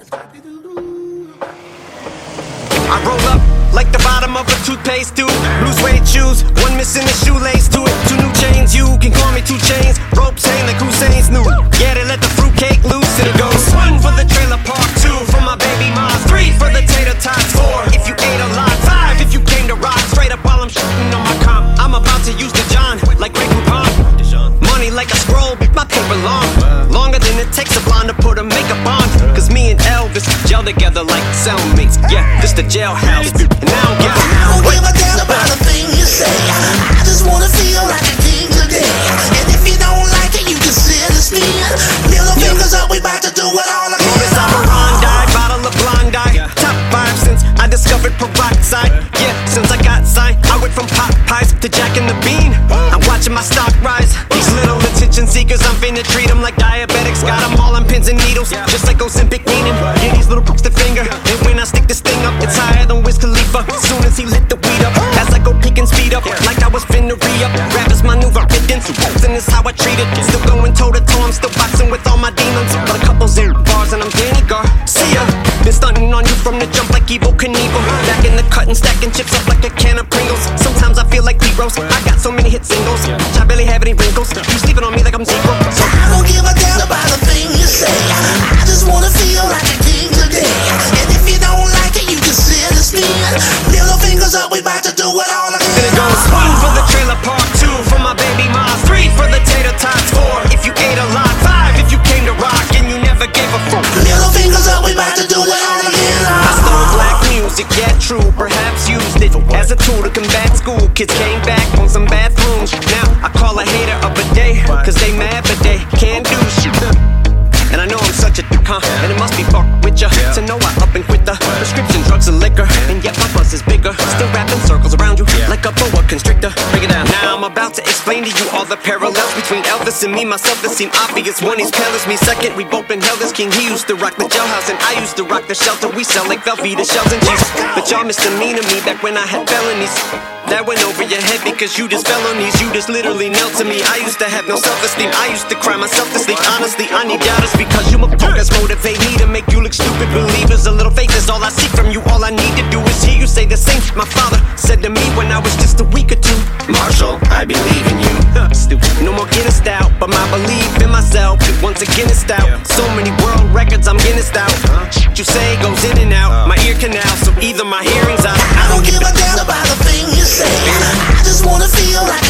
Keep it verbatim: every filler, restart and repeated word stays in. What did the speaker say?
I roll up like the bottom of a toothpaste tube. Blue suede shoes, one missing a shoelace to it. Two new chains, you can call me two chains. Ropes hang like Hussein's new. Yeah, they let the fruitcake loose and it goes one for the trailer park, two for my baby mom, three for the tater tots, four if you ate a lot, five if you came to rock. Straight up while I'm shooting on my comp, I'm about to use the John like Grey Poupon. Money like a scroll, my paper long, longer than it takes a blonde to put a makeup on. Cause me and Elvis gel together like cellmates. Yeah, this the jailhouse. And now I'm getting I don't give a damn about a thing you say. I just wanna feel like a king today. And if you don't like it, you can sit and spin. Middle fingers up, we about to do it all again. Morris Operandi, bottle of Blondie. Top five since I discovered peroxide. Yeah, since I got signed, I went from pot pies to Jack and the Bean. I'm watching my stock rise. These little attention seekers, I'm finna treat them like diabetics. Got them all on pins and needles, just like Ozempic meaning. Get these little pricks the finger, and when I stick this thing up, it's higher than Wiz Khalifa. Soon as he lit the weed up, as I go pick and speed up, like I was finna re-up. Rap is my new evidence, and it's how I treat it. Still going toe to toe, I'm still boxing with all my demons. But a couple zero bars and I'm Danny Gar. See ya. Been stunting on you from the jump like Evel Knievel. Back in the cut and stacking chips up like a can of Pringles. Sometimes I feel like D-Rose, I got so many hit singles, I barely have any wrinkles. You sleeping on me like I'm Zebra. So I don't give a damn about a thing you say. I just wanna feel like a king today. And if you don't like it, you can sit and spin. Middle fingers up, we about to do it all again. then it goes one for the trailer park, two for my baby mom, three for the tater tots, four if you ate a lot, five if you came to rock and you never gave a fuck. Middle fingers up, we about to do it all again. I stole black music, yeah true, perhaps used it as a tool to combat school. Kids came back on some bathrooms. Now I call a hater up a day, cause they mad but they can't do shit. And I know I'm such a dick, huh? And it must be fuck with ya to know I up and quit the prescription drugs and liquor. And yet my buzz is bigger, still wrapping circles around you like a boa constrictor. Break it down. Now I'm about to explain to you all the parallels between Elvis and me, myself that seem obvious. One, he's pale as me. Second, we both been held as king. He used to rock the jailhouse and I used to rock the shelter. We sell like Velveeta shells and cheese. But y'all misdemeanor me back when I had felonies. That went over your head because you just fell on these. You just literally knelt to me. I used to have no self-esteem. I used to cry myself to sleep. Honestly, I need doubters because you motherfuckers motivate me to make you look stupid. Believers, a little faith is all I seek from you. All I need to do is hear you say the same. My father said to me when I was just a week or two, Marshall, I believe in you. Stupid. No more Guinness out, but my belief in myself is once again it's out. So many world records, I'm Guinness out. Shit you say goes in and out my ear canal, so either my hearing's out. I don't give a damn about a thing you say. I just wanna feel like